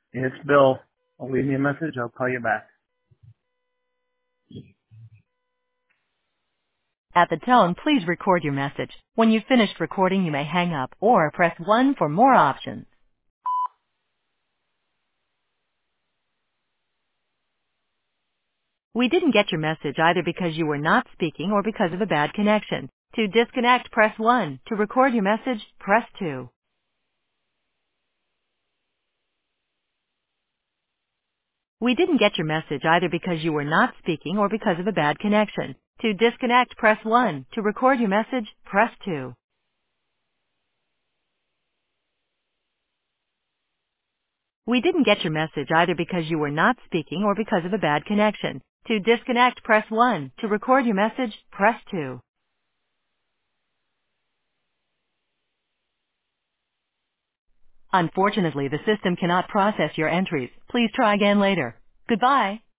It's Bill. I'll leave me a message. I'll call you back. At the tone, please record your message. When you've finished recording, you may hang up or press 1 for more options. We didn't get your message either because you were not speaking or because of a bad connection. To disconnect, press 1. To record your message, press 2. We didn't get your message either because you were not speaking or because of a bad connection. To disconnect, press 1. To record your message, press 2. We didn't get your message either because you were not speaking or because of a bad connection. To disconnect, press 1. To record your message, press 2. Unfortunately, the system cannot process your entries. Please try again later. Goodbye.